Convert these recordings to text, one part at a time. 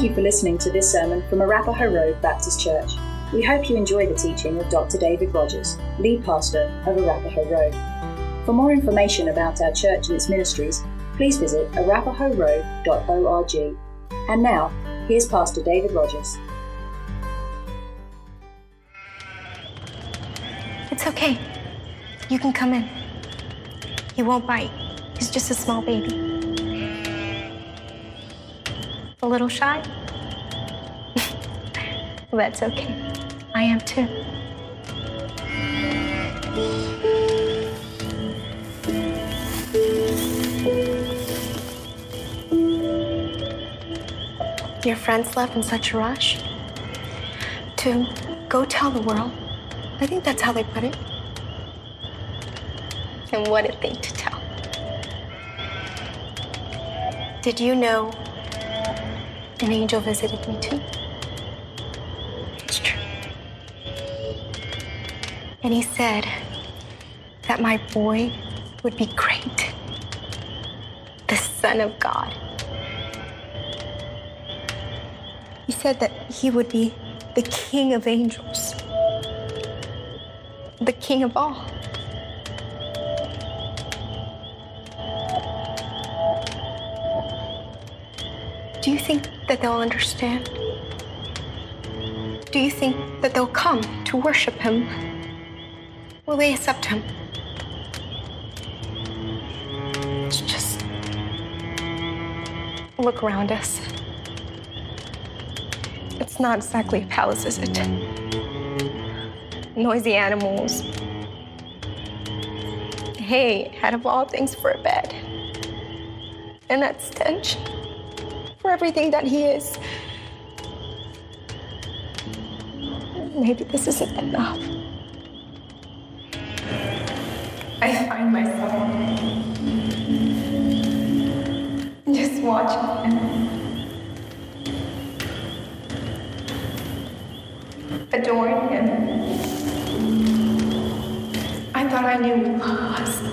Thank you for listening to this sermon from Arapahoe Road Baptist Church. We hope you enjoy the teaching of Dr. David Rogers, lead pastor of Arapahoe Road. For more information about our church and its ministries, please visit arapahoeroad.org. And now, here's Pastor David Rogers. It's okay. You can come in. He won't bite. He's just a small baby. A little shy? Well, that's okay. I am too. Your friends left in such a rush to go tell the world. I think that's how they put it. And what a thing to tell. Did you know an angel visited me too? It's true. And he said that my boy would be great, the Son of God. He said that he would be the King of angels, the King of all. Do you think that they'll understand? Do you think that they'll come to worship him? Will they accept him? Just look around us. It's not exactly a palace, is it? Noisy animals. Hay, out of all things, for a bed. And that stench for everything that he is. Maybe this isn't enough. I find myself just watching him, adoring him. I thought I knew who he was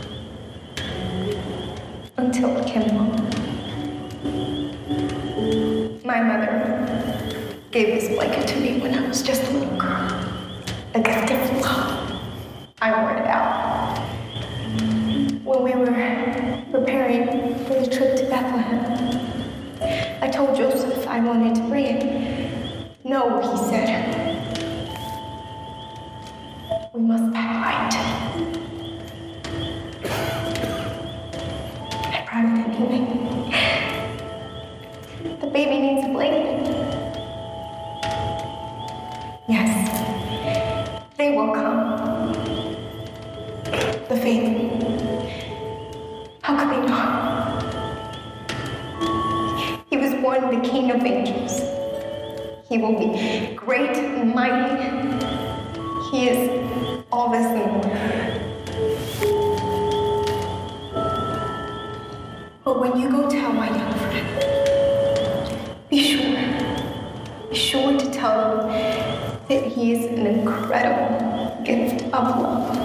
until it came along. My mother gave this blanket to me when I was just a little girl. A gift of love. I wore it out when we were preparing for the trip to Bethlehem. I told Joseph I wanted to bring it. No, he said. We must pack light. I brought it anyway. The baby needs a blanket. Yes, they will come. The faithful. How could they not? He was born the King of angels. He will be great and mighty. He is all this and more. But when you go tell my young friend, be sure to tell him that he is an incredible gift of love.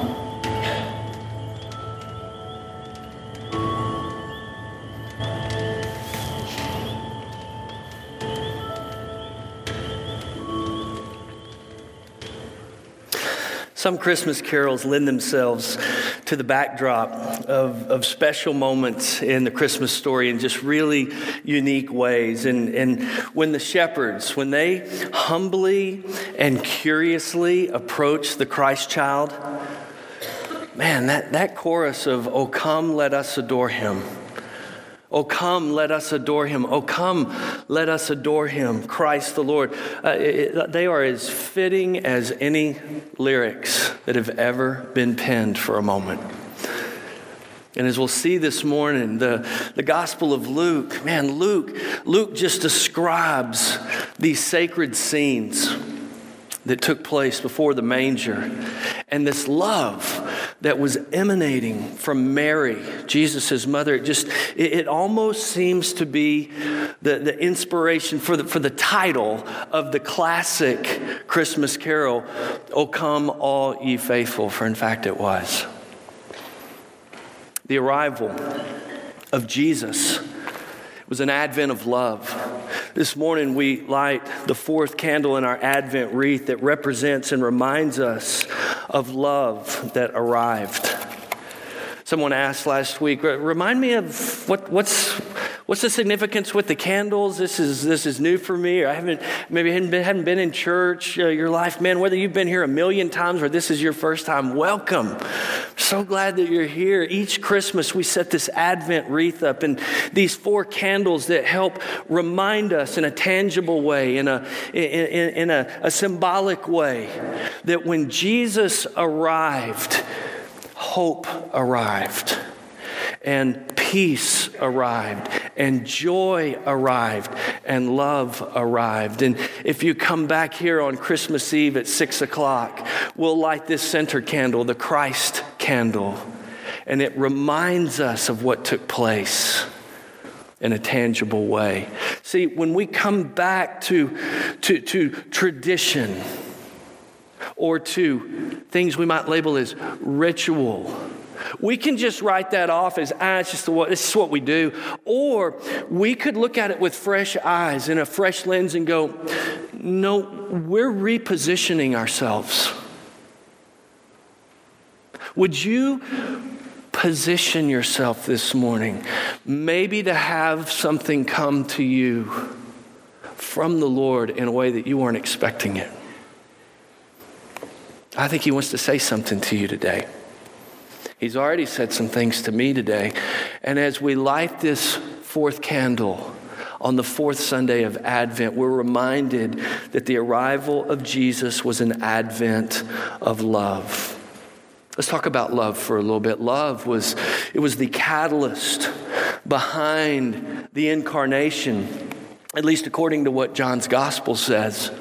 Some Christmas carols lend themselves to the backdrop of special moments in the Christmas story in just really unique ways. And when the shepherds, when they humbly and curiously approach the Christ child, man, that chorus of, "Oh, come, let us adore him. Oh, come, let us adore him. Oh, come, let us adore him, Christ the Lord." They are as fitting as any lyrics that have ever been penned for a moment. And as we'll see this morning, the Gospel of Luke, man, Luke just describes these sacred scenes that took place before the manger and this love that was emanating from Mary, Jesus' mother. It almost seems to be the inspiration for the title of the classic Christmas carol, "O come all ye faithful," for in fact it was. The arrival of Jesus was an advent of love. This morning we light the fourth candle in our Advent wreath that represents and reminds us of love that arrived. Someone asked last week, remind me of what's the significance with the candles? This is new for me, or I haven't been in church your life. Man, whether you've been here a million times or this is your first time, welcome. So glad that you're here. Each Christmas we set this Advent wreath up, and these four candles that help remind us in a tangible way, in a symbolic way, that when Jesus arrived, hope arrived, and peace arrived, and joy arrived, and love arrived. And if you come back here on Christmas Eve at 6 o'clock, we'll light this center candle, the Christ candle, and it reminds us of what took place in a tangible way. See, when we come back to tradition, or to things we might label as ritual, we can just write that off as, it's just what we do. Or we could look at it with fresh eyes and a fresh lens and go, no, we're repositioning ourselves. Would you position yourself this morning, maybe to have something come to you from the Lord in a way that you weren't expecting it? I think he wants to say something to you today. He's already said some things to me today. And as we light this fourth candle on the fourth Sunday of Advent, we're reminded that the arrival of Jesus was an advent of love. Let's talk about love for a little bit. Love was the catalyst behind the incarnation, at least according to what John's gospel says.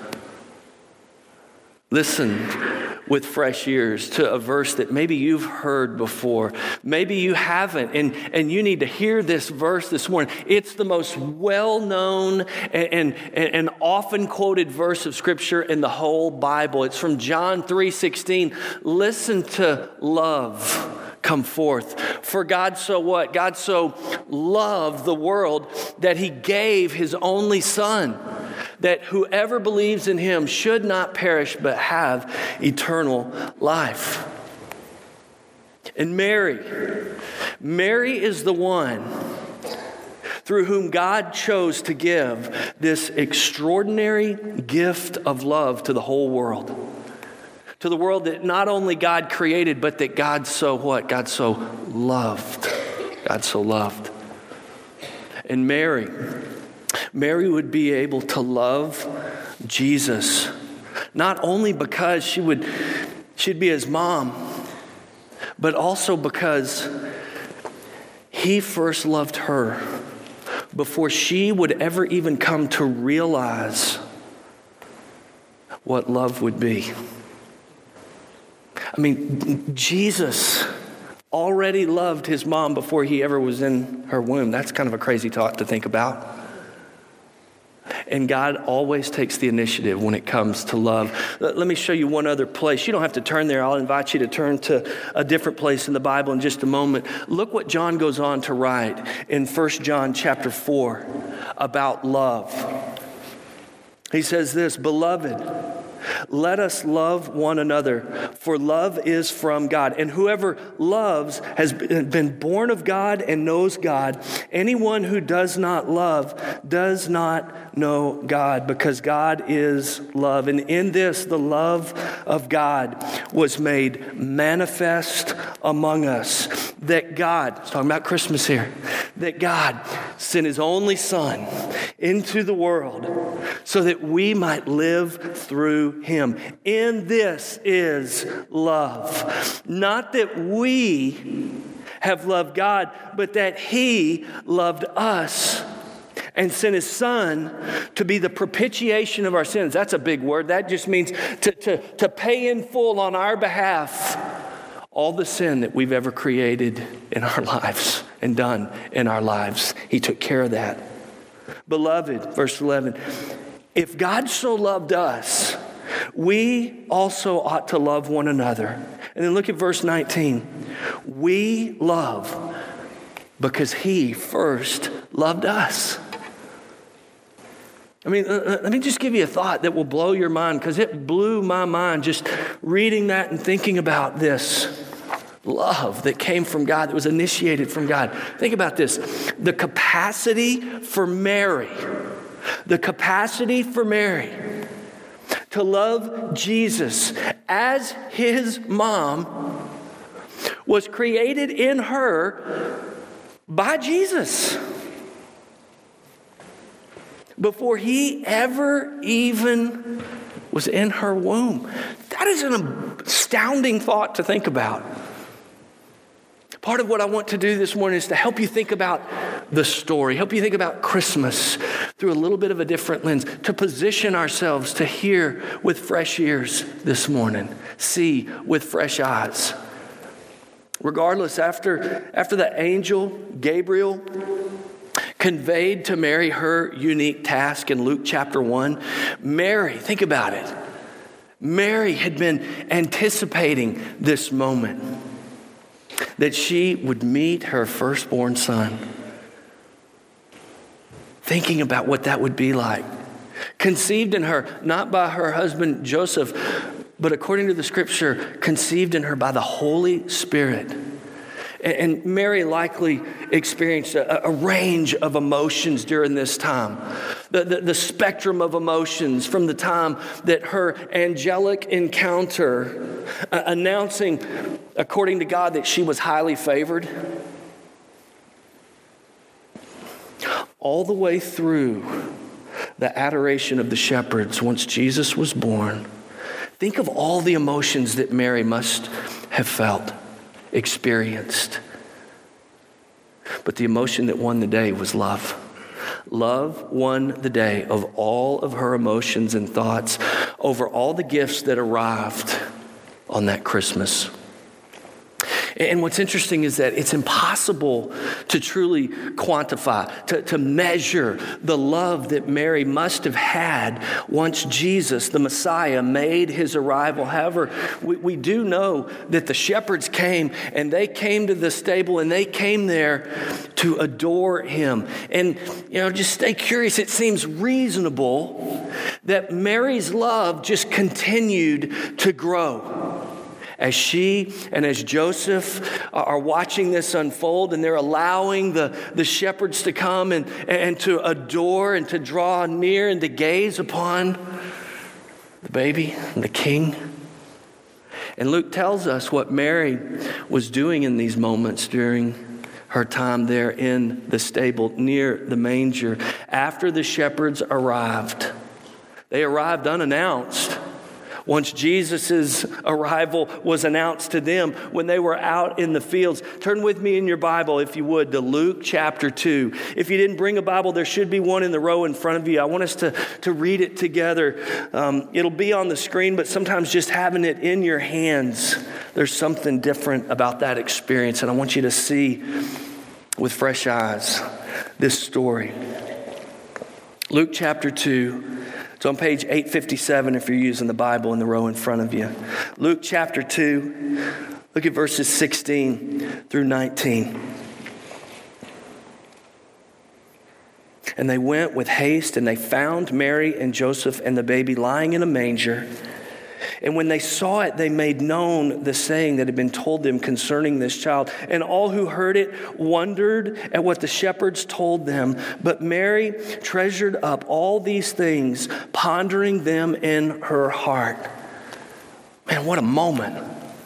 Listen with fresh ears to a verse that maybe you've heard before. Maybe you haven't, and you need to hear this verse this morning. It's the most well-known and often quoted verse of Scripture in the whole Bible. It's from John 3:16. Listen to love come forth. For God so what? God so loved the world that he gave his only Son, that whoever believes in him should not perish but have eternal life. And Mary is the one through whom God chose to give this extraordinary gift of love to the whole world. To the world that not only God created, but that God so what? God so loved. God so loved. And Mary would be able to love Jesus, not only because she'd be his mom, but also because he first loved her before she would ever even come to realize what love would be. I mean, Jesus already loved his mom before he ever was in her womb. That's kind of a crazy thought to think about. And God always takes the initiative when it comes to love. Let me show you one other place. You don't have to turn there. I'll invite you to turn to a different place in the Bible in just a moment. Look what John goes on to write in 1 John chapter 4 about love. He says this, "Beloved, let us love one another, for love is from God. And whoever loves has been born of God and knows God. Anyone who does not love does not know God, because God is love. And in this, the love of God was made manifest among us, that God," it's talking about Christmas here, "that God sent his only Son into the world so that we might live through him. In this is love. Not that we have loved God, but that he loved us and sent his Son to be the propitiation of our sins." That's a big word. That just means to pay in full on our behalf all the sin that we've ever created in our lives and done in our lives. He took care of that. "Beloved," verse 11, "if God so loved us, we also ought to love one another." And then look at verse 19. "We love because he first loved us." I mean, let me just give you a thought that will blow your mind, because it blew my mind just reading that and thinking about this love that came from God, that was initiated from God. Think about this. The capacity for Mary to love Jesus as his mom was created in her by Jesus before he ever even was in her womb. That is an astounding thought to think about. Part of what I want to do this morning is to help you think about the story, help you think about Christmas through a little bit of a different lens, to position ourselves to hear with fresh ears this morning, see with fresh eyes. Regardless, after the angel Gabriel conveyed to Mary her unique task in Luke chapter 1, Mary, think about it. Mary had been anticipating this moment, that she would meet her firstborn son. Thinking about what that would be like. Conceived in her, not by her husband Joseph, but according to the scripture, conceived in her by the Holy Spirit. And Mary likely experienced a range of emotions during this time. The spectrum of emotions from the time that her angelic encounter announcing, according to God, that she was highly favored, all the way through the adoration of the shepherds once Jesus was born. Think of all the emotions that Mary must have felt, experienced. But the emotion that won the day was love. Love won the day of all of her emotions and thoughts over all the gifts that arrived on that Christmas. And what's interesting is that it's impossible to truly quantify, to measure the love that Mary must have had once Jesus, the Messiah, made his arrival. However, we do know that the shepherds came, and they came to the stable, and they came there to adore him. And, just stay curious. It seems reasonable that Mary's love just continued to grow. As she and as Joseph are watching this unfold, and they're allowing the shepherds to come and to adore and to draw near and to gaze upon the baby and the king. And Luke tells us what Mary was doing in these moments during her time there in the stable near the manger. After the shepherds arrived, they arrived unannounced. Once Jesus' arrival was announced to them when they were out in the fields. Turn with me in your Bible, if you would, to Luke chapter 2. If you didn't bring a Bible, there should be one in the row in front of you. I want us to read it together. It'll be on the screen, but sometimes just having it in your hands, there's something different about that experience. And I want you to see with fresh eyes this story. Luke chapter 2. It's on page 857 if you're using the Bible in the row in front of you. Luke chapter 2, look at verses 16 through 19. And they went with haste, and they found Mary and Joseph and the baby lying in a manger. And when they saw it, they made known the saying that had been told them concerning this child. And all who heard it wondered at what the shepherds told them. But Mary treasured up all these things, pondering them in her heart. Man, what a moment.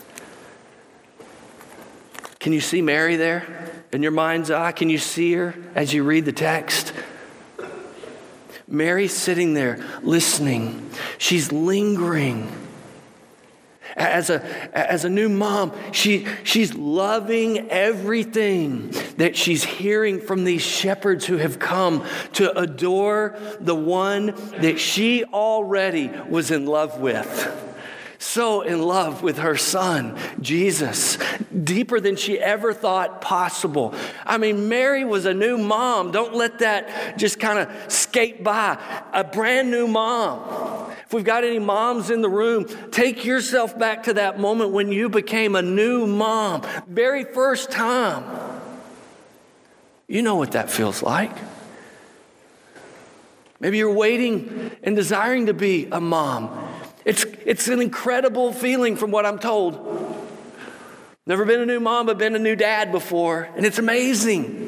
Can you see Mary there in your mind's eye? Can you see her as you read the text? Mary's sitting there listening. She's lingering. As a new mom, she's loving everything that she's hearing from these shepherds who have come to adore the one that she already was in love with. So in love with her son, Jesus, deeper than she ever thought possible. I mean, Mary was a new mom. Don't let that just kind of skate by. A brand new mom. If we've got any moms in the room, take yourself back to that moment when you became a new mom. Very first time. You know what that feels like. Maybe you're waiting and desiring to be a mom. It's an incredible feeling from what I'm told. Never been a new mom, but been a new dad before, and it's amazing.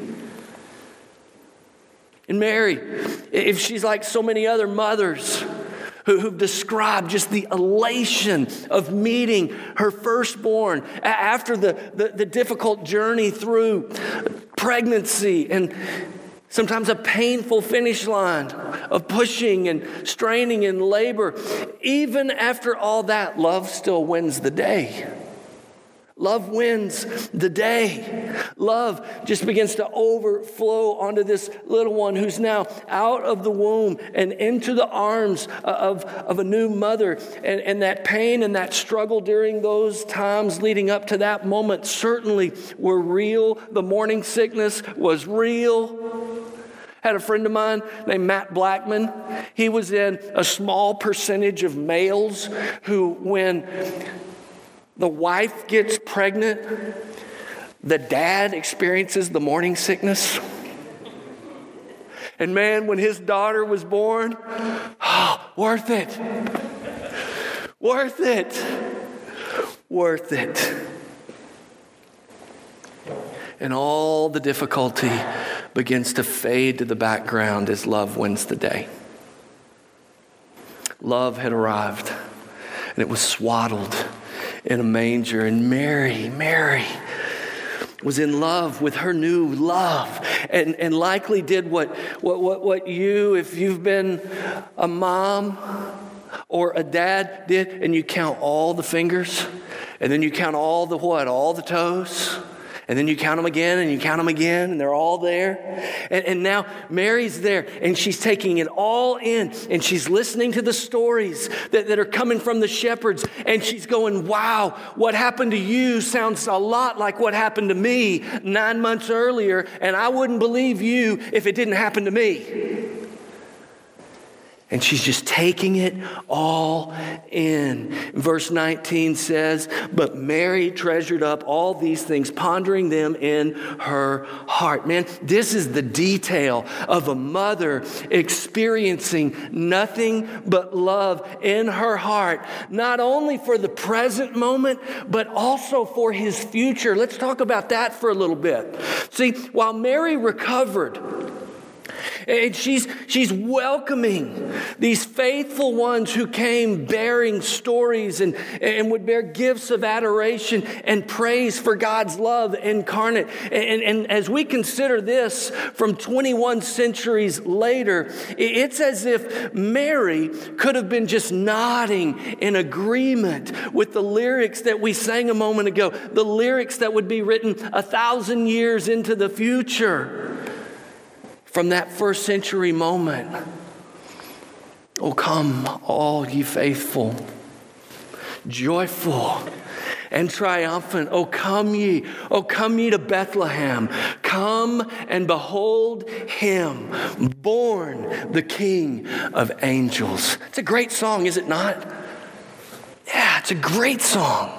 And Mary, if she's like so many other mothers who've described just the elation of meeting her firstborn after the difficult journey through pregnancy and sometimes a painful finish line of pushing and straining in labor. Even after all that, love still wins the day. Love wins the day. Love just begins to overflow onto this little one who's now out of the womb and into the arms of a new mother. And that pain and that struggle during those times leading up to that moment certainly were real. The morning sickness was real. I had a friend of mine named Matt Blackman. He was in a small percentage of males who, when the wife gets pregnant, the dad experiences the morning sickness. And man, when his daughter was born, worth it. Worth it. Worth it. And all the difficulty begins to fade to the background as love wins the day. Love had arrived, and it was swaddled in a manger. And Mary was in love with her new love, and likely did what you, if you've been a mom or a dad, did, and you count all the fingers, and then you count all the toes. And then you count them again, and you count them again, and they're all there. And now Mary's there, and she's taking it all in, and she's listening to the stories that are coming from the shepherds, and she's going, wow, what happened to you sounds a lot like what happened to me 9 months earlier, and I wouldn't believe you if it didn't happen to me. And she's just taking it all in. Verse 19 says, but Mary treasured up all these things, pondering them in her heart. Man, this is the detail of a mother experiencing nothing but love in her heart, not only for the present moment, but also for his future. Let's talk about that for a little bit. See, while Mary recovered, and she's welcoming these faithful ones who came bearing stories and would bear gifts of adoration and praise for God's love incarnate. And as we consider this from 21 centuries later, it's as if Mary could have been just nodding in agreement with the lyrics that we sang a moment ago, the lyrics that would be written 1,000 years into the future. From that first century moment, oh, come, all ye faithful, joyful and triumphant. Oh, come ye to Bethlehem. Come and behold him, born the King of angels. It's a great song, is it not? Yeah, it's a great song.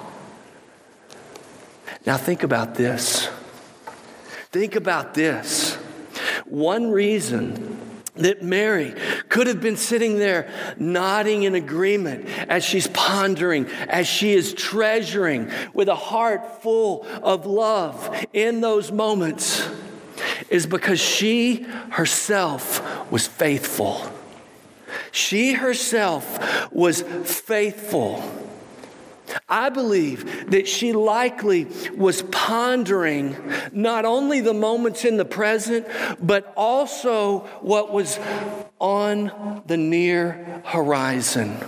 Now think about this. Think about this. One reason that Mary could have been sitting there nodding in agreement as she's pondering, as she is treasuring with a heart full of love in those moments, is because she herself was faithful. She herself was faithful. I believe that she likely was pondering not only the moments in the present, but also what was on the near horizon,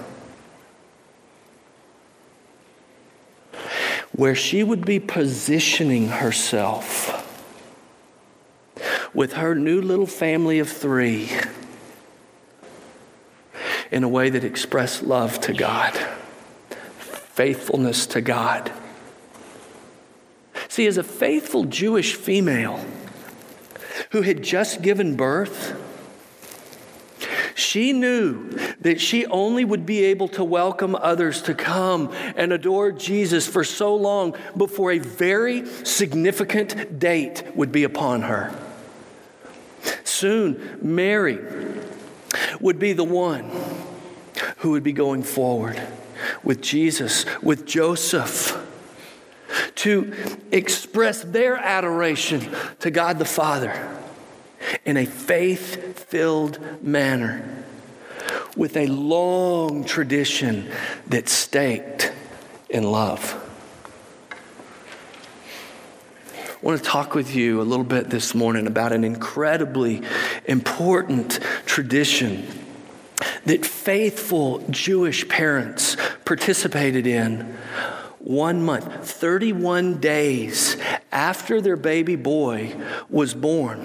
where she would be positioning herself with her new little family of 3 in a way that expressed love to God. Faithfulness to God. See, as a faithful Jewish female who had just given birth, she knew that she only would be able to welcome others to come and adore Jesus for so long before a very significant date would be upon her. Soon, Mary would be the one who would be going forward with Jesus, with Joseph, to express their adoration to God the Father in a faith-filled manner with a long tradition that's staked in love. I want to talk with you a little bit this morning about an incredibly important tradition that faithful Jewish parents participated in 1 month, 31 days after their baby boy was born.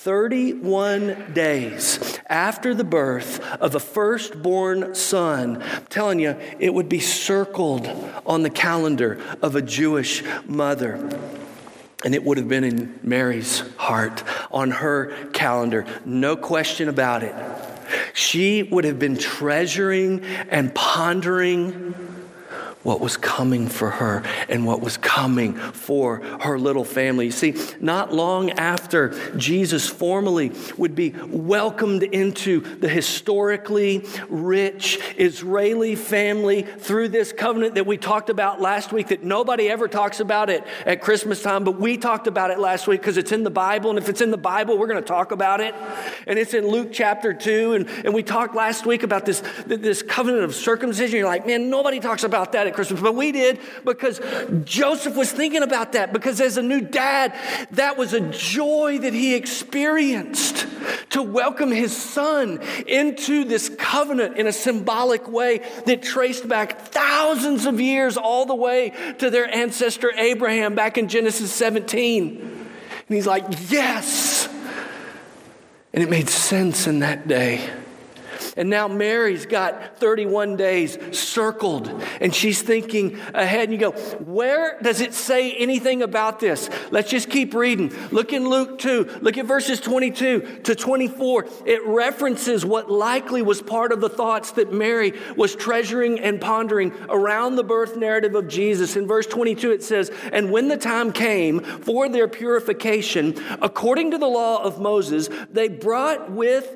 31 days after the birth of a firstborn son. I'm telling you, it would be circled on the calendar of a Jewish mother. And it would have been in Mary's heart, on her calendar. No question about it. She would have been treasuring and pondering what was coming for her and what was coming for her little family. You see, not long after Jesus formally would be welcomed into the historically rich Israeli family through this covenant that we talked about last week, that nobody ever talks about it at Christmas time, but we talked about it last week because it's in the Bible, and if it's in the Bible, we're going to talk about it. And it's in Luke chapter 2, and we talked last week about this covenant of circumcision. You're like, man, nobody talks about that at Christmas, but we did, because Joseph was thinking about that, because as a new dad, that was a joy that he experienced, to welcome his son into this covenant in a symbolic way that traced back thousands of years all the way to their ancestor Abraham back in Genesis 17. And he's like, yes! And it made sense in that day. And now Mary's got 31 days circled, and she's thinking ahead. And you go, where does it say anything about this? Let's just keep reading. Look in Luke 2. Look at verses 22 to 24. It references what likely was part of the thoughts that Mary was treasuring and pondering around the birth narrative of Jesus. In verse 22, it says, and when the time came for their purification, according to the law of Moses, they brought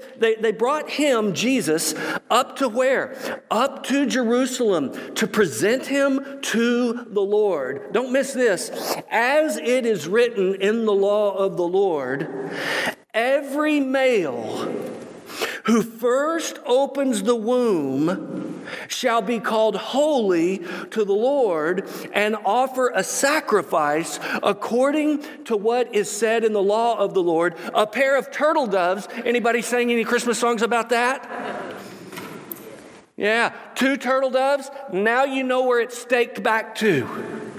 him, Jesus, up to where? Up to Jerusalem to present him to the Lord. Don't miss this. As it is written in the law of the Lord, every male who first opens the womb shall be called holy to the Lord and offer a sacrifice according to what is said in the law of the Lord. A pair of turtle doves. Anybody sing any Christmas songs about that? Yeah, 2 turtle doves. Now you know where it's staked back to.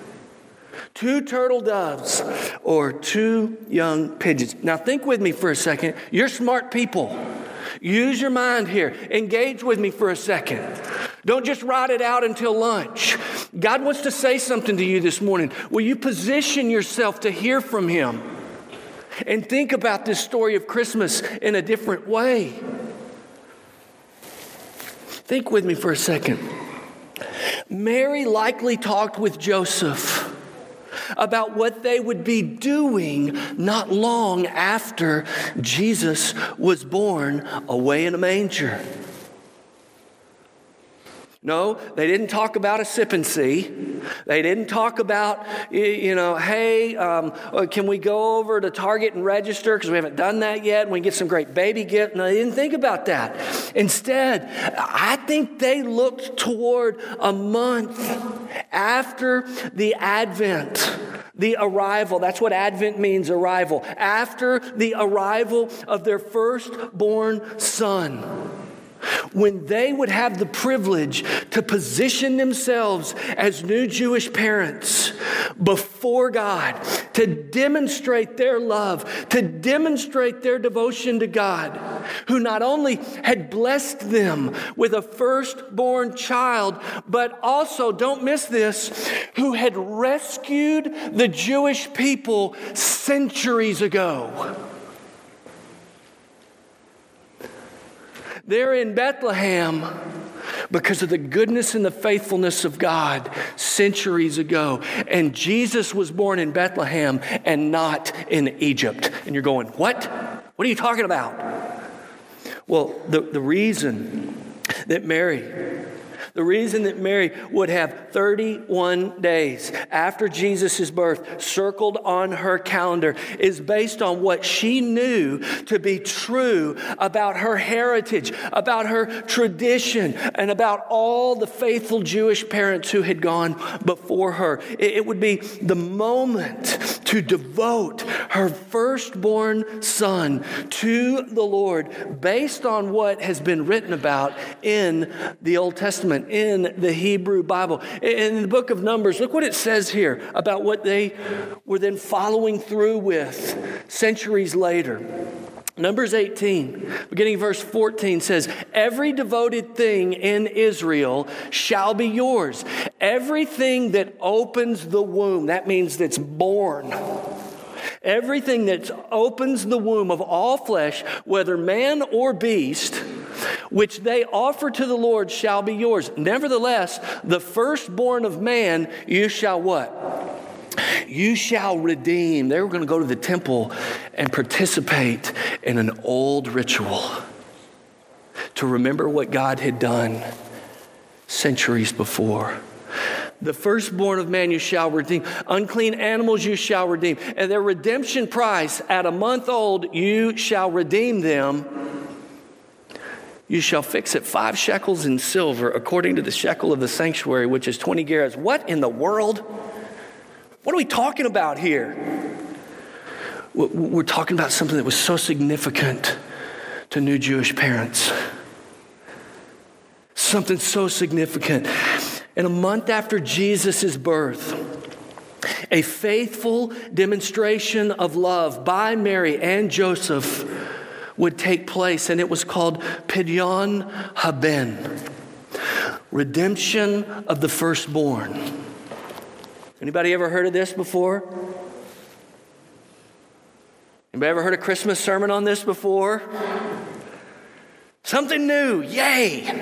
2 turtle doves or 2 young pigeons. Now think with me for a second. You're smart people. Use your mind here. Engage with me for a second. Don't just write it out until lunch. God wants to say something to you this morning. Will you position yourself to hear from him and think about this story of Christmas in a different way? Think with me for a second. Mary likely talked with Joseph about what they would be doing not long after Jesus was born away in a manger. No, they didn't talk about a sip and see. They didn't talk about, hey, can we go over to Target and register because we haven't done that yet and we get some great baby gifts. No, they didn't think about that. Instead, I think they looked toward a month after the Advent, the arrival. That's what Advent means, arrival. After the arrival of their firstborn son, when they would have the privilege to position themselves as new Jewish parents before God, to demonstrate their love, to demonstrate their devotion to God, who not only had blessed them with a firstborn child, but also, don't miss this, who had rescued the Jewish people centuries ago. They're in Bethlehem because of the goodness and the faithfulness of God centuries ago. And Jesus was born in Bethlehem and not in Egypt. And you're going, what? What are you talking about? Well, the reason that Mary would have 31 days after Jesus' birth circled on her calendar is based on what she knew to be true about her heritage, about her tradition, and about all the faithful Jewish parents who had gone before her. It would be the moment to devote her firstborn son to the Lord based on what has been written about in the Old Testament, in the Hebrew Bible. In the book of Numbers, look what it says here about what they were then following through with centuries later. Numbers 18, beginning verse 14 says, "Every devoted thing in Israel shall be yours. Everything that opens the womb," that means that's born. Everything that opens the womb of all flesh, whether man or beast, which they offer to the Lord shall be yours. Nevertheless, the firstborn of man you shall what? You shall redeem. They were going to go to the temple and participate in an old ritual to remember what God had done centuries before. The firstborn of man you shall redeem. Unclean animals you shall redeem. And their redemption price at a month old, you shall redeem them. You shall fix it 5 shekels in silver according to the shekel of the sanctuary, which is 20 gerahs. What in the world? What are we talking about here? We're talking about something that was so significant to new Jewish parents. Something so significant. And a month after Jesus' birth, a faithful demonstration of love by Mary and Joseph would take place, and it was called Pidyon Haben, redemption of the firstborn. Anybody ever heard of this before? Anybody ever heard a Christmas sermon on this before? Something new, yay!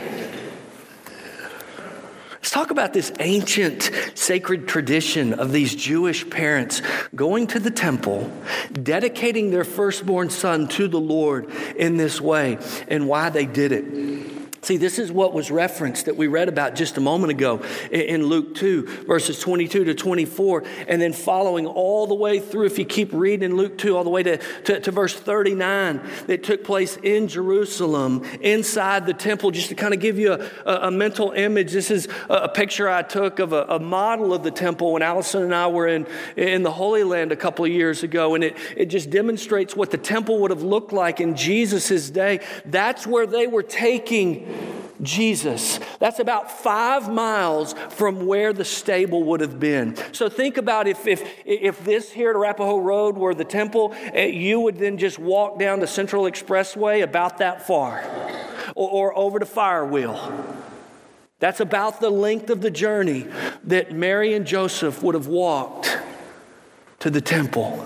Let's talk about this ancient sacred tradition of these Jewish parents going to the temple, dedicating their firstborn son to the Lord in this way, and why they did it. See, this is what was referenced that we read about just a moment ago in Luke 2, verses 22 to 24, and then following all the way through, if you keep reading in Luke 2, all the way to verse 39, that took place in Jerusalem, inside the temple, just to kind of give you a mental image. This is a picture I took of a model of the temple when Allison and I were in the Holy Land a couple of years ago, and it just demonstrates what the temple would have looked like in Jesus' day. That's where they were taking Jesus. That's about 5 miles from where the stable would have been. So think about if this here at Arapahoe Road were the temple, you would then just walk down the Central Expressway about that far, or over to Firewheel. That's about the length of the journey that Mary and Joseph would have walked to the temple.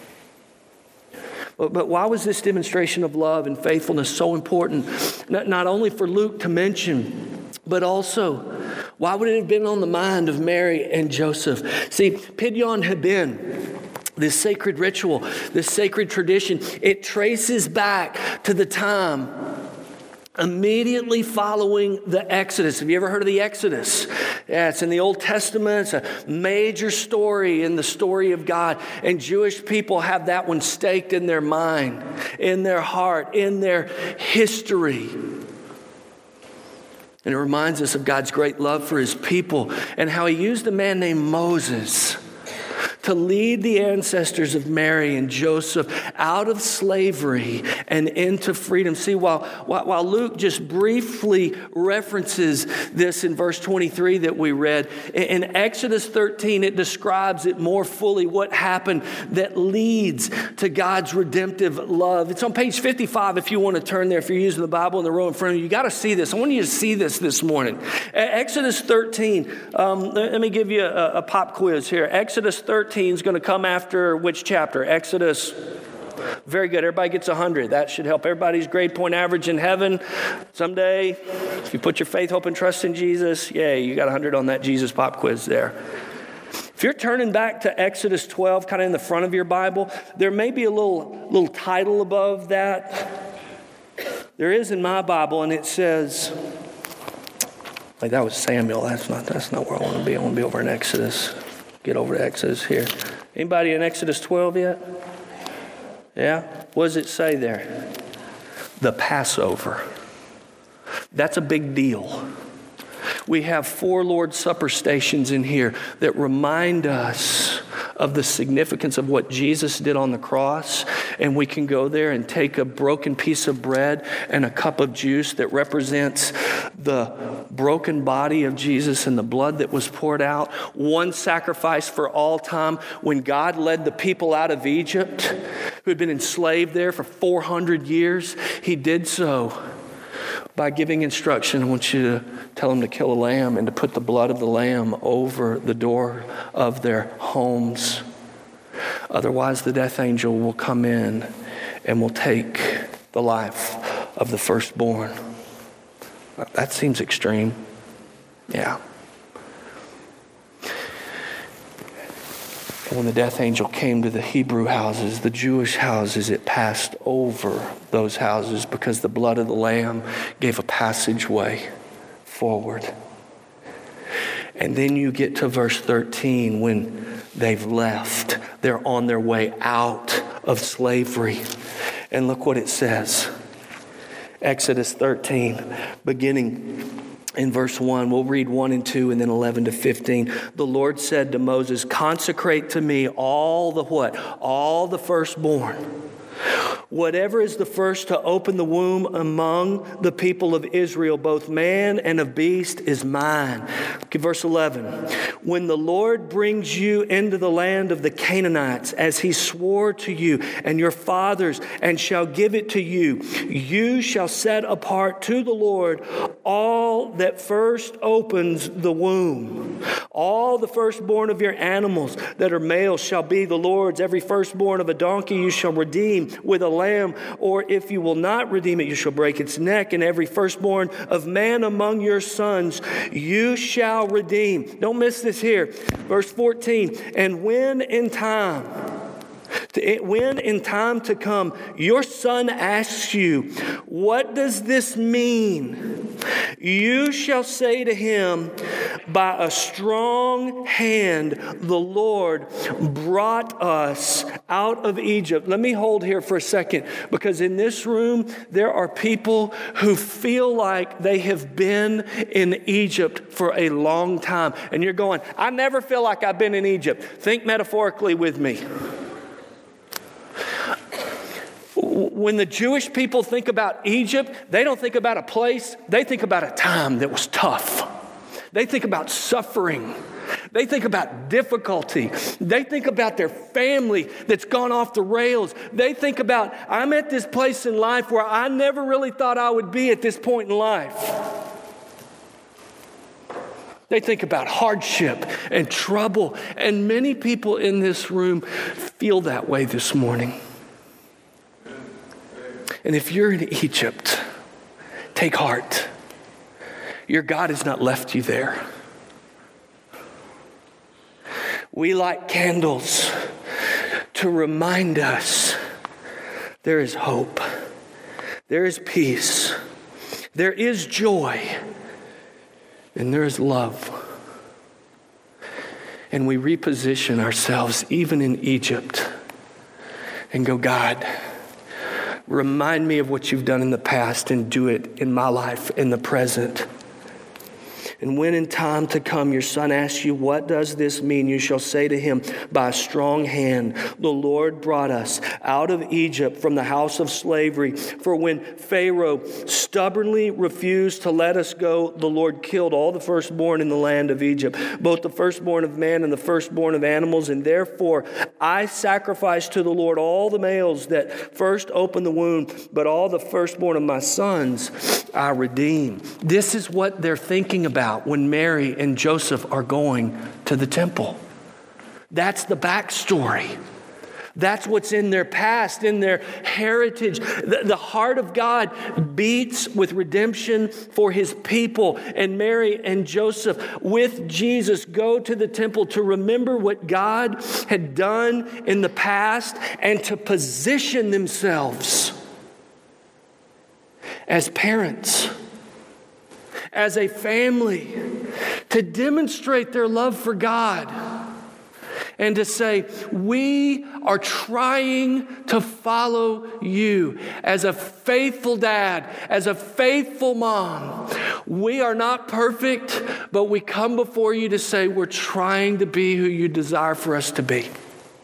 But why was this demonstration of love and faithfulness so important? Not only for Luke to mention, but also, why would it have been on the mind of Mary and Joseph? See, Pidyon Haben, this sacred ritual, this sacred tradition, it traces back to the time immediately following the Exodus. Have you ever heard of the Exodus? Yeah, it's in the Old Testament. It's a major story in the story of God. And Jewish people have that one staked in their mind, in their heart, in their history. And it reminds us of God's great love for his people and how he used a man named Moses to lead the ancestors of Mary and Joseph out of slavery and into freedom. See, while Luke just briefly references this in verse 23 that we read, in Exodus 13, it describes it more fully, what happened that leads to God's redemptive love. It's on page 55 if you want to turn there, if you're using the Bible in the row in front of you. You got to see this. I want you to see this morning. Exodus 13, let me give you a pop quiz here. Exodus 13 is going to come after which chapter? Exodus. Very good. Everybody gets 100. That should help everybody's grade point average in heaven. Someday, if you put your faith, hope, and trust in Jesus, yay, you got 100 on that Jesus pop quiz there. If you're turning back to Exodus 12, kind of in the front of your Bible, there may be a little title above that. There is in my Bible, and it says, like that was Samuel. That's not where I want to be. I want to be over in Exodus. Get over to Exodus here. Anybody in Exodus 12 yet? Yeah? What does it say there? The Passover. That's a big deal. We have 4 Lord's Supper stations in here that remind us of the significance of what Jesus did on the cross. And we can go there and take a broken piece of bread and a cup of juice that represents the broken body of Jesus and the blood that was poured out. One sacrifice for all time. When God led the people out of Egypt, who had been enslaved there for 400 years, he did so by giving instruction. I want you to tell them to kill a lamb and to put the blood of the lamb over the door of their homes. Otherwise, the death angel will come in and will take the life of the firstborn. That seems extreme. Yeah. When the death angel came to the Hebrew houses, the Jewish houses, it passed over those houses because the blood of the Lamb gave a passageway forward. And then you get to verse 13 when they've left. They're on their way out of slavery. And look what it says. Exodus 13, beginning in verse 1, we'll read 1 and 2 and then 11 to 15. The Lord said to Moses, consecrate to me all the what? All the firstborn. Whatever is the first to open the womb among the people of Israel, both man and of beast, is mine. Okay, verse 11. When the Lord brings you into the land of the Canaanites, as he swore to you and your fathers, and shall give it to you, you shall set apart to the Lord all that first opens the womb. All the firstborn of your animals that are male shall be the Lord's. Every firstborn of a donkey you shall redeem with a lamb, or if you will not redeem it, you shall break its neck. And every firstborn of man among your sons you shall redeem. Don't miss this here. Verse 14. And when in time to come, your son asks you, what does this mean? You shall say to him, by a strong hand, the Lord brought us out of Egypt. Let me hold here for a second, because in this room, there are people who feel like they have been in Egypt for a long time. And you're going, I never feel like I've been in Egypt. Think metaphorically with me. When the Jewish people think about Egypt, they don't think about a place. They think about a time that was tough. They think about suffering. They think about difficulty. They think about their family that's gone off the rails. They think about, I'm at this place in life where I never really thought I would be at this point in life. They think about hardship and trouble. And many people in this room feel that way this morning. And if you're in Egypt, take heart. Your God has not left you there. We light candles to remind us there is hope, there is peace, there is joy, and there is love. And we reposition ourselves even in Egypt and go, God, remind me of what you've done in the past and do it in my life in the present. And when in time to come your son asks you, what does this mean? You shall say to him, by a strong hand, the Lord brought us out of Egypt from the house of slavery. For when Pharaoh stubbornly refused to let us go, the Lord killed all the firstborn in the land of Egypt, both the firstborn of man and the firstborn of animals. And therefore I sacrifice to the Lord all the males that first open the womb, but all the firstborn of my sons I redeem. This is what they're thinking about when Mary and Joseph are going to the temple. That's the backstory. That's what's in their past, in their heritage. The heart of God beats with redemption for his people. And Mary and Joseph with Jesus go to the temple to remember what God had done in the past and to position themselves as parents, as a family, to demonstrate their love for God and to say, we are trying to follow you as a faithful dad, as a faithful mom. We are not perfect, but we come before you to say we're trying to be who you desire for us to be.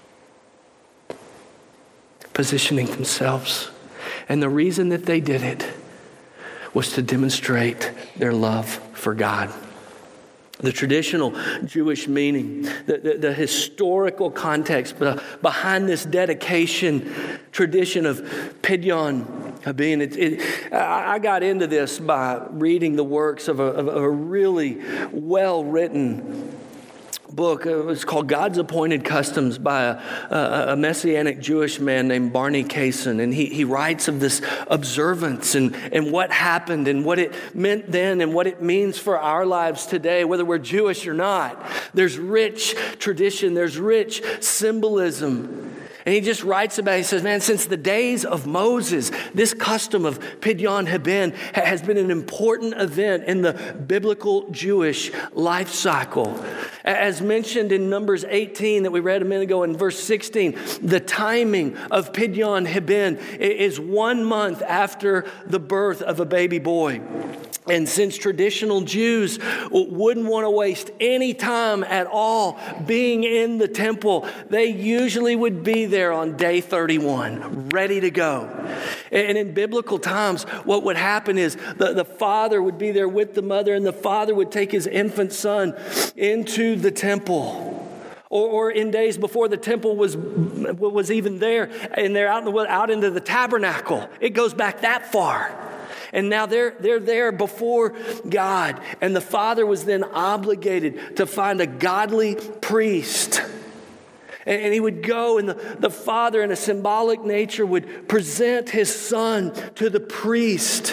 Positioning themselves. And the reason that they did it was to demonstrate their love for God. The traditional Jewish meaning, the historical context behind this dedication tradition of Pidyon Haben. I got into this by reading the works of a really well-written book. It was called God's Appointed Customs by a Messianic Jewish man named Barney Kaysen. And he writes of this observance and what happened and what it meant then and what it means for our lives today, whether we're Jewish or not. There's rich tradition. There's rich symbolism. And he just writes about it. He says, man, since the days of Moses, this custom of Pidyon Haben has been an important event in the biblical Jewish life cycle. As mentioned in Numbers 18 that we read a minute ago in verse 16, the timing of Pidyon Haben is 1 month after the birth of a baby boy. And since traditional Jews wouldn't want to waste any time at all being in the temple, they usually would be there on day 31, ready to go. And in biblical times, what would happen is the father would be there with the mother, and the father would take his infant son into the temple. Or in days before the temple was even there, and they're out into the tabernacle. It goes back that far. And now they're there before God. And the father was then obligated to find a godly priest. And he would go, and the father in a symbolic nature would present his son to the priest.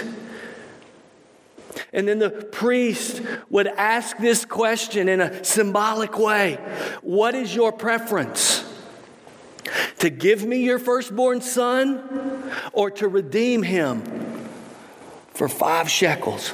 And then the priest would ask this question in a symbolic way. What is your preference? To give me your firstborn son or to redeem him for 5 shekels?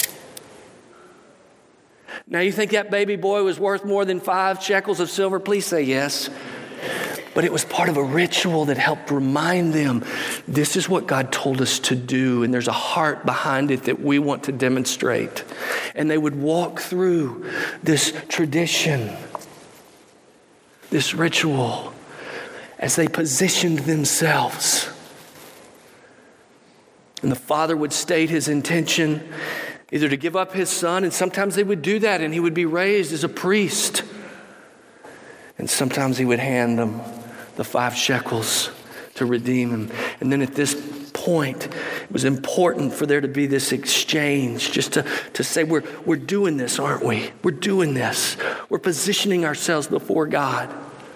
Now you think that baby boy was worth more than 5 shekels of silver? Please say yes. But it was part of a ritual that helped remind them, this is what God told us to do, and there's a heart behind it that we want to demonstrate. And they would walk through this tradition, this ritual, as they positioned themselves. And the father would state his intention either to give up his son, and sometimes they would do that, and he would be raised as a priest. And sometimes he would hand them the 5 shekels to redeem him. And then at this point, it was important for there to be this exchange, just to say, we're doing this, aren't we? We're doing this. We're positioning ourselves before God.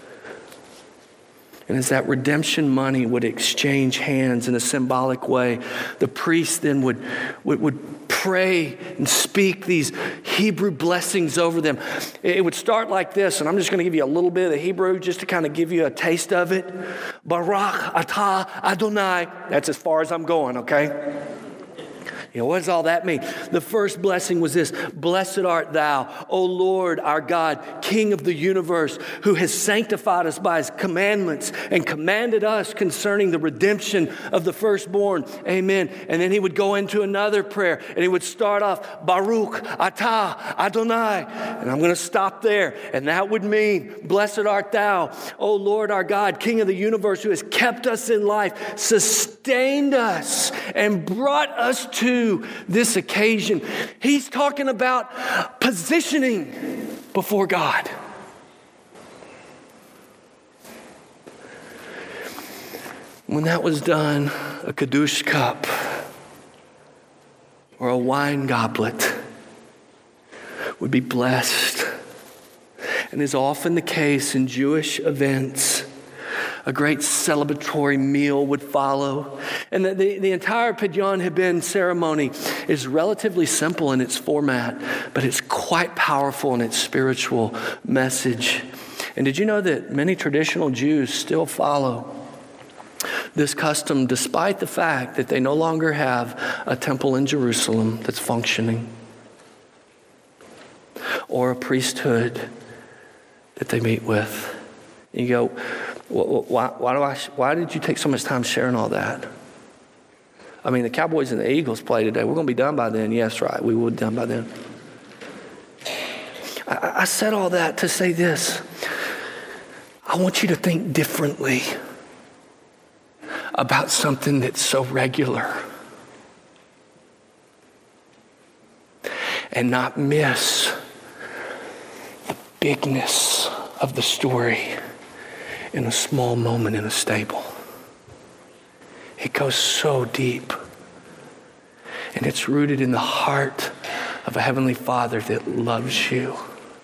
And as that redemption money would exchange hands in a symbolic way, the priest then would pray and speak these Hebrew blessings over them. It would start like this, and I'm just going to give you a little bit of the Hebrew just to kind of give you a taste of it. Baruch atah Adonai. That's as far as I'm going, okay? You know, what does all that mean? The first blessing was this: blessed art thou, O Lord our God, King of the universe, who has sanctified us by his commandments and commanded us concerning the redemption of the firstborn. Amen. And then he would go into another prayer, and he would start off, Baruch atah Adonai. And I'm going to stop there. And that would mean, blessed art thou, O Lord our God, King of the universe, who has kept us in life, sustained us, and brought us to this occasion. He's talking about positioning before God. When that was done, a Kiddush cup or a wine goblet would be blessed. And is often the case in Jewish events, a great celebratory meal would follow. And the entire Pidyon Haben ceremony is relatively simple in its format, but it's quite powerful in its spiritual message. And did you know that many traditional Jews still follow this custom despite the fact that they no longer have a temple in Jerusalem that's functioning or a priesthood that they meet with. You go, why did you take so much time sharing all that? I mean, the Cowboys and the Eagles play today. We're going to be done by then. Yes, right. We will be done by then. I said all that to say this. I want you to think differently about something that's so regular and not miss the bigness of the story in a small moment in a stable. It goes so deep, and it's rooted in the heart of a Heavenly Father that loves you.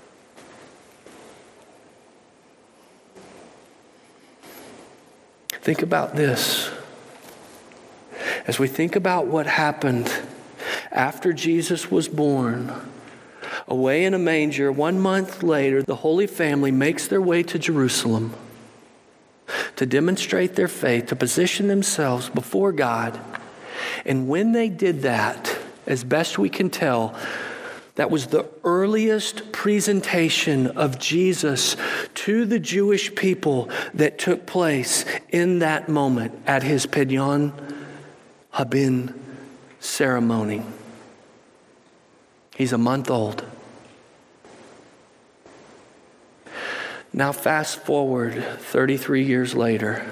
Think about this. As we think about what happened after Jesus was born, away in a manger, 1 month later, the Holy Family makes their way to Jerusalem to demonstrate their faith, to position themselves before God. And when they did that, as best we can tell, that was the earliest presentation of Jesus to the Jewish people that took place in that moment at his Pidyon Habin ceremony. He's a month old. Now fast forward 33 years later.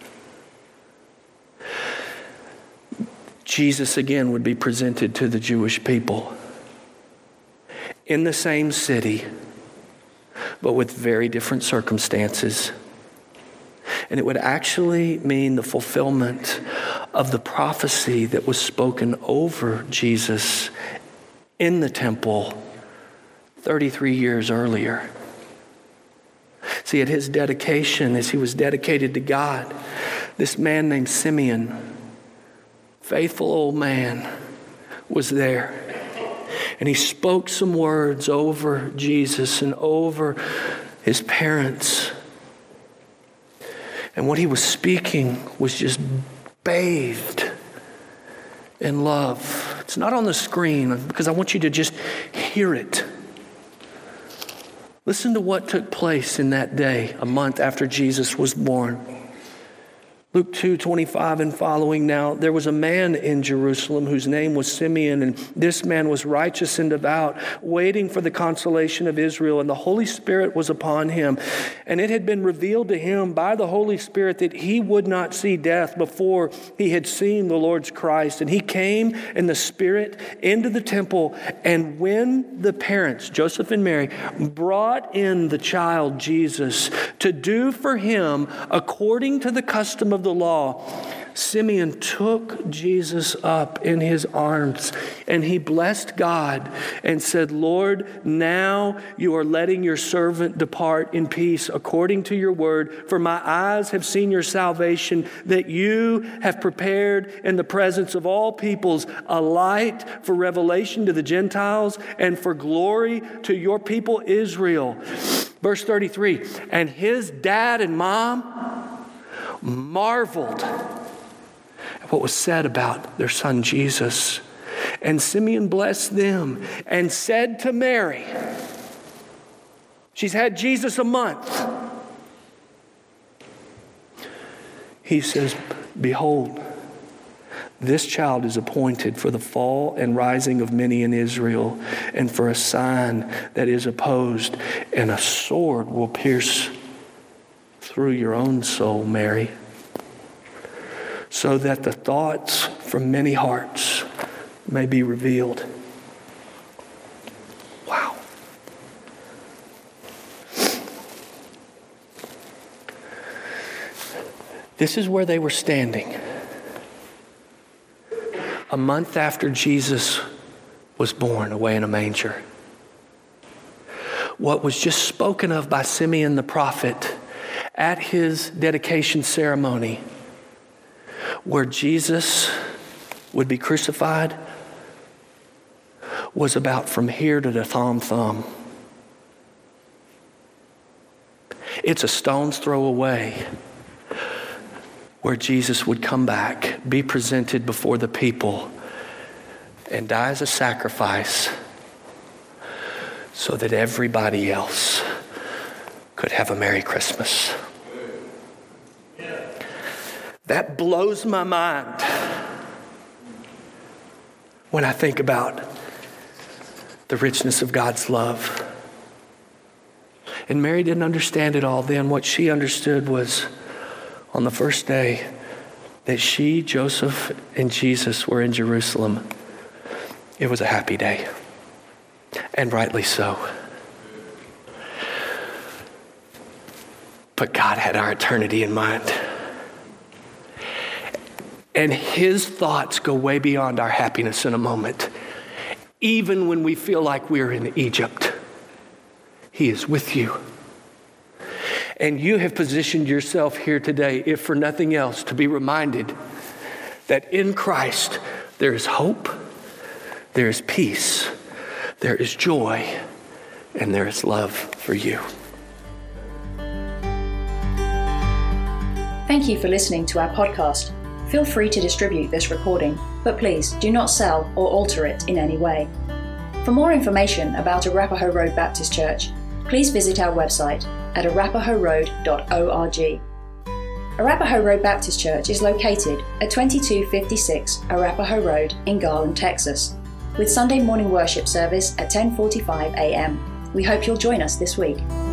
Jesus again would be presented to the Jewish people in the same city, but with very different circumstances. And it would actually mean the fulfillment of the prophecy that was spoken over Jesus in the temple 33 years earlier. See, at his dedication, as he was dedicated to God, this man named Simeon, faithful old man, was there. And he spoke some words over Jesus and over his parents. And what he was speaking was just bathed in love. It's not on the screen because I want you to just hear it. Listen to what took place in that day, a month after Jesus was born. Luke 2:25 and following. Now, there was a man in Jerusalem whose name was Simeon, and this man was righteous and devout, waiting for the consolation of Israel, and the Holy Spirit was upon him. And it had been revealed to him by the Holy Spirit that he would not see death before he had seen the Lord's Christ. And he came in the Spirit into the temple, and when the parents, Joseph and Mary, brought in the child Jesus to do for him according to the custom of the law, Simeon took Jesus up in his arms and he blessed God and said, Lord, now you are letting your servant depart in peace according to your word, for my eyes have seen your salvation that you have prepared in the presence of all peoples, a light for revelation to the Gentiles and for glory to your people Israel. Verse 33, and his dad and mom marveled at what was said about their son Jesus. And Simeon blessed them and said to Mary, she's had Jesus a month. He says, behold, this child is appointed for the fall and rising of many in Israel, and for a sign that is opposed, and a sword will pierce through your own soul, Mary, so that the thoughts from many hearts may be revealed. Wow. This is where they were standing. A month after Jesus was born away in a manger. What was just spoken of by Simeon the prophet at his dedication ceremony, where Jesus would be crucified, was about from here to the thumb. It's a stone's throw away. where Jesus would come back, be presented before the people, and die as a sacrifice so that everybody else could have a Merry Christmas. That blows my mind when I think about the richness of God's love. And Mary didn't understand it all then. What she understood was on the first day that she, Joseph, and Jesus were in Jerusalem, it was a happy day. And rightly so. But God had our eternity in mind. And his thoughts go way beyond our happiness in a moment. Even when we feel like we're in Egypt, he is with you. And you have positioned yourself here today, if for nothing else, to be reminded that in Christ there is hope, there is peace, there is joy, and there is love for you. Thank you for listening to our podcast. Feel free to distribute this recording, but please do not sell or alter it in any way. For more information about Arapahoe Road Baptist Church, please visit our website at arapahoroad.org. Arapahoe Road Baptist Church is located at 2256 Arapahoe Road in Garland, Texas, with Sunday morning worship service at 10:45 a.m. We hope you'll join us this week.